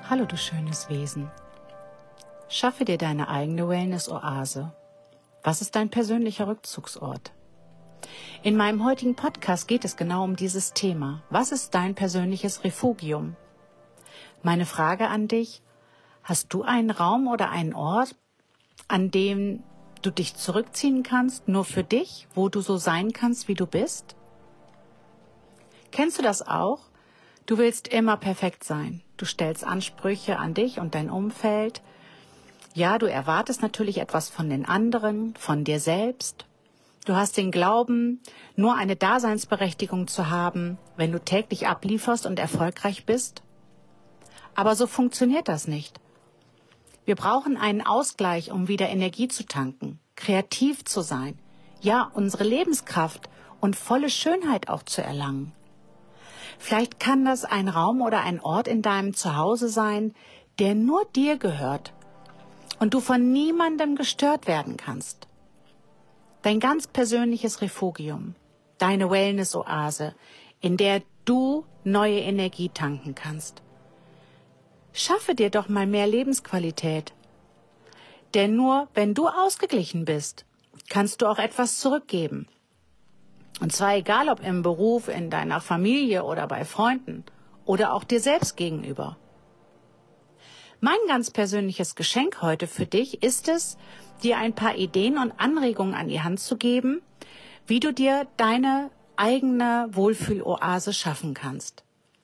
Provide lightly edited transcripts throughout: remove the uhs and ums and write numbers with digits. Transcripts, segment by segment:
Hallo du schönes Wesen. Schaffe dir deine eigene Wellness-Oase. Was ist dein persönlicher Rückzugsort? In meinem heutigen Podcast geht es genau um dieses Thema. Was ist dein persönliches Refugium? Meine Frage an dich: Hast du einen Raum oder einen Ort, an dem du dich zurückziehen kannst, nur für dich, wo du so sein kannst, wie du bist? Kennst du das auch? Du willst immer perfekt sein. Du stellst Ansprüche an dich und dein Umfeld. Ja, du erwartest natürlich etwas von den anderen, von dir selbst. Du hast den Glauben, nur eine Daseinsberechtigung zu haben, wenn du täglich ablieferst und erfolgreich bist. Aber so funktioniert das nicht. Wir brauchen einen Ausgleich, um wieder Energie zu tanken, kreativ zu sein, ja, unsere Lebenskraft und volle Schönheit auch zu erlangen. Vielleicht kann das ein Raum oder ein Ort in deinem Zuhause sein, der nur dir gehört und du von niemandem gestört werden kannst. Dein ganz persönliches Refugium, deine Wellness-Oase, in der du neue Energie tanken kannst. Schaffe dir doch mal mehr Lebensqualität. Denn nur wenn du ausgeglichen bist, kannst du auch etwas zurückgeben. Und zwar egal, ob im Beruf, in deiner Familie oder bei Freunden oder auch dir selbst gegenüber. Mein ganz persönliches Geschenk heute für dich ist es, dir ein paar Ideen und Anregungen an die Hand zu geben, wie du dir deine eigene Wohlfühloase schaffen kannst.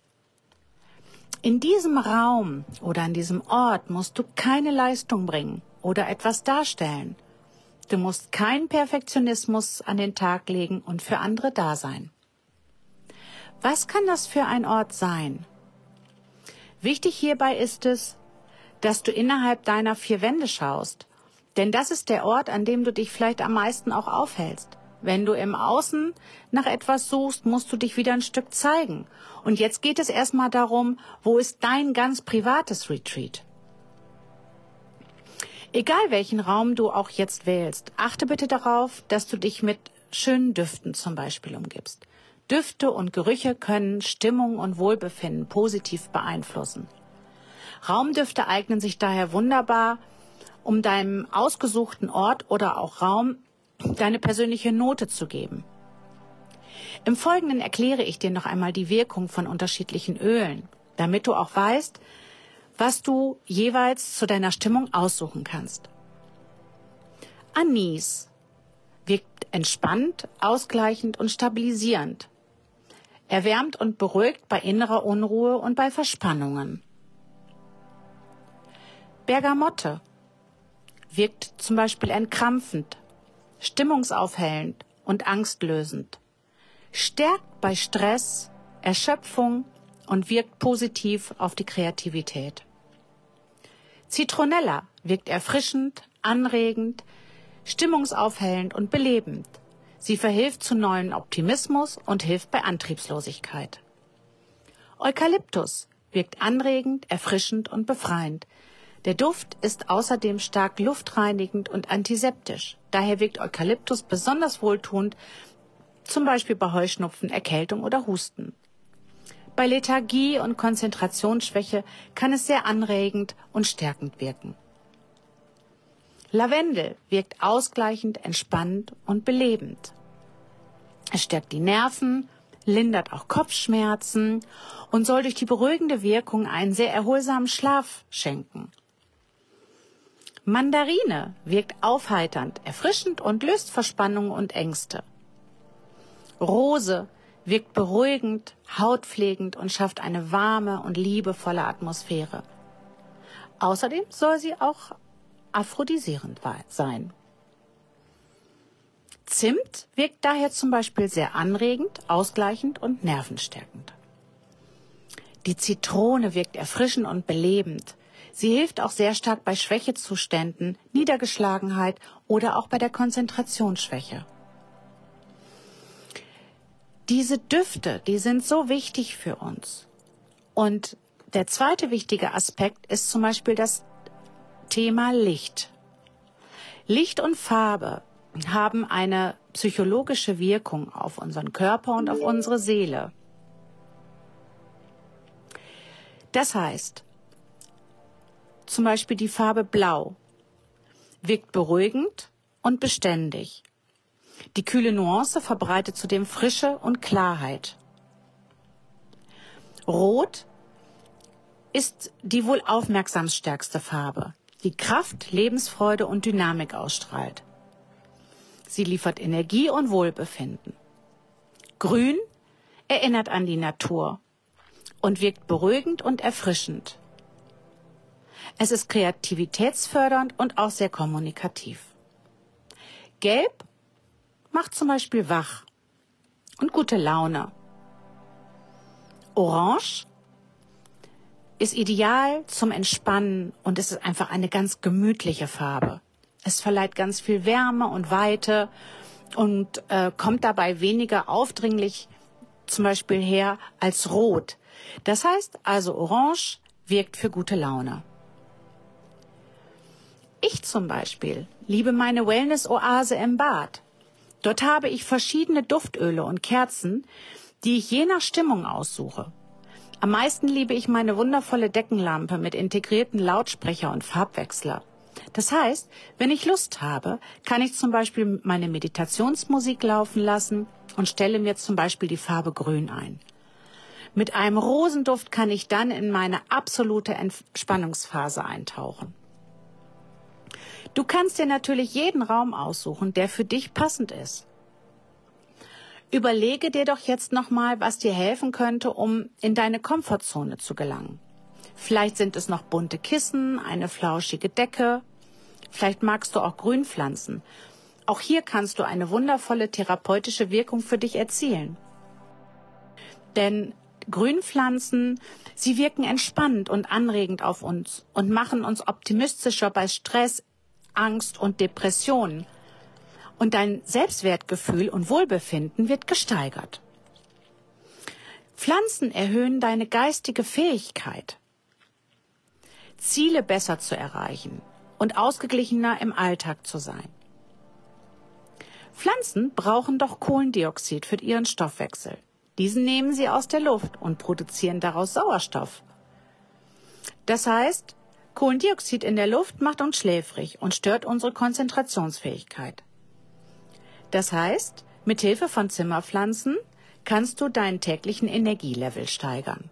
In diesem Raum oder an diesem Ort musst du keine Leistung bringen oder etwas darstellen. Du musst keinen Perfektionismus an den Tag legen und für andere da sein. Was kann das für ein Ort sein? Wichtig hierbei ist es, dass du innerhalb deiner 4 Wände schaust. Denn das ist der Ort, an dem du dich vielleicht am meisten auch aufhältst. Wenn du im Außen nach etwas suchst, musst du dich wieder ein Stück zeigen. Und jetzt geht es erstmal darum, wo ist dein ganz privates Retreat? Egal welchen Raum du auch jetzt wählst, achte bitte darauf, dass du dich mit schönen Düften zum Beispiel umgibst. Düfte und Gerüche können Stimmung und Wohlbefinden positiv beeinflussen. Raumdüfte eignen sich daher wunderbar, um deinem ausgesuchten Ort oder auch Raum deine persönliche Note zu geben. Im Folgenden erkläre ich dir noch einmal die Wirkung von unterschiedlichen Ölen, damit du auch weißt, was du jeweils zu deiner Stimmung aussuchen kannst. Anis wirkt entspannt, ausgleichend und stabilisierend. Er wärmt und beruhigt bei innerer Unruhe und bei Verspannungen. Bergamotte wirkt zum Beispiel entkrampfend, stimmungsaufhellend und angstlösend. Stärkt bei Stress, Erschöpfung und wirkt positiv auf die Kreativität. Zitronella wirkt erfrischend, anregend, stimmungsaufhellend und belebend. Sie verhilft zu neuem Optimismus und hilft bei Antriebslosigkeit. Eukalyptus wirkt anregend, erfrischend und befreiend. Der Duft ist außerdem stark luftreinigend und antiseptisch. Daher wirkt Eukalyptus besonders wohltuend, zum Beispiel bei Heuschnupfen, Erkältung oder Husten. Bei Lethargie und Konzentrationsschwäche kann es sehr anregend und stärkend wirken. Lavendel wirkt ausgleichend, entspannend und belebend. Es stärkt die Nerven, lindert auch Kopfschmerzen und soll durch die beruhigende Wirkung einen sehr erholsamen Schlaf schenken. Mandarine wirkt aufheiternd, erfrischend und löst Verspannungen und Ängste. Rose wirkt beruhigend, hautpflegend und schafft eine warme und liebevolle Atmosphäre. Außerdem soll sie auch aphrodisierend sein. Zimt wirkt daher zum Beispiel sehr anregend, ausgleichend und nervenstärkend. Die Zitrone wirkt erfrischend und belebend. Sie hilft auch sehr stark bei Schwächezuständen, Niedergeschlagenheit oder auch bei der Konzentrationsschwäche. Diese Düfte, die sind so wichtig für uns. Und der zweite wichtige Aspekt ist zum Beispiel das Thema Licht. Licht und Farbe haben eine psychologische Wirkung auf unseren Körper und auf unsere Seele. Das heißt, zum Beispiel die Farbe Blau. Wirkt beruhigend und beständig. Die kühle Nuance verbreitet zudem Frische und Klarheit. Rot ist die wohl aufmerksamstärkste Farbe, die Kraft, Lebensfreude und Dynamik ausstrahlt. Sie liefert Energie und Wohlbefinden. Grün erinnert an die Natur und wirkt beruhigend und erfrischend. Es ist kreativitätsfördernd und auch sehr kommunikativ. Gelb macht zum Beispiel wach und gute Laune. Orange ist ideal zum Entspannen und es ist einfach eine ganz gemütliche Farbe. Es verleiht ganz viel Wärme und Weite und kommt dabei weniger aufdringlich zum Beispiel her als Rot. Das heißt also, Orange wirkt für gute Laune. Ich zum Beispiel liebe meine Wellness-Oase im Bad. Dort habe ich verschiedene Duftöle und Kerzen, die ich je nach Stimmung aussuche. Am meisten liebe ich meine wundervolle Deckenlampe mit integrierten Lautsprecher und Farbwechsler. Das heißt, wenn ich Lust habe, kann ich zum Beispiel meine Meditationsmusik laufen lassen und stelle mir zum Beispiel die Farbe Grün ein. Mit einem Rosenduft kann ich dann in meine absolute Entspannungsphase eintauchen. Du kannst dir natürlich jeden Raum aussuchen, der für dich passend ist. Überlege dir doch jetzt nochmal, was dir helfen könnte, um in deine Komfortzone zu gelangen. Vielleicht sind es noch bunte Kissen, eine flauschige Decke. Vielleicht magst du auch Grünpflanzen. Auch hier kannst du eine wundervolle therapeutische Wirkung für dich erzielen. Denn Grünpflanzen, sie wirken entspannend und anregend auf uns und machen uns optimistischer bei Stress, Angst und Depressionen. Und dein Selbstwertgefühl und Wohlbefinden wird gesteigert. Pflanzen erhöhen deine geistige Fähigkeit, Ziele besser zu erreichen und ausgeglichener im Alltag zu sein. Pflanzen brauchen doch Kohlendioxid für ihren Stoffwechsel. Diesen nehmen sie aus der Luft und produzieren daraus Sauerstoff. Das heißt, Kohlendioxid in der Luft macht uns schläfrig und stört unsere Konzentrationsfähigkeit. Das heißt, mit Hilfe von Zimmerpflanzen kannst du deinen täglichen Energielevel steigern.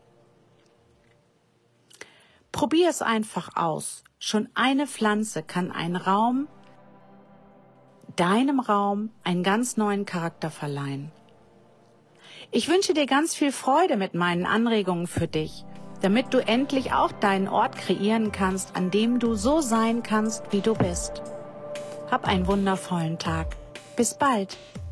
Probier es einfach aus. Schon eine Pflanze kann deinem Raum, einen ganz neuen Charakter verleihen. Ich wünsche dir ganz viel Freude mit meinen Anregungen für dich, damit du endlich auch deinen Ort kreieren kannst, an dem du so sein kannst, wie du bist. Hab einen wundervollen Tag. Bis bald.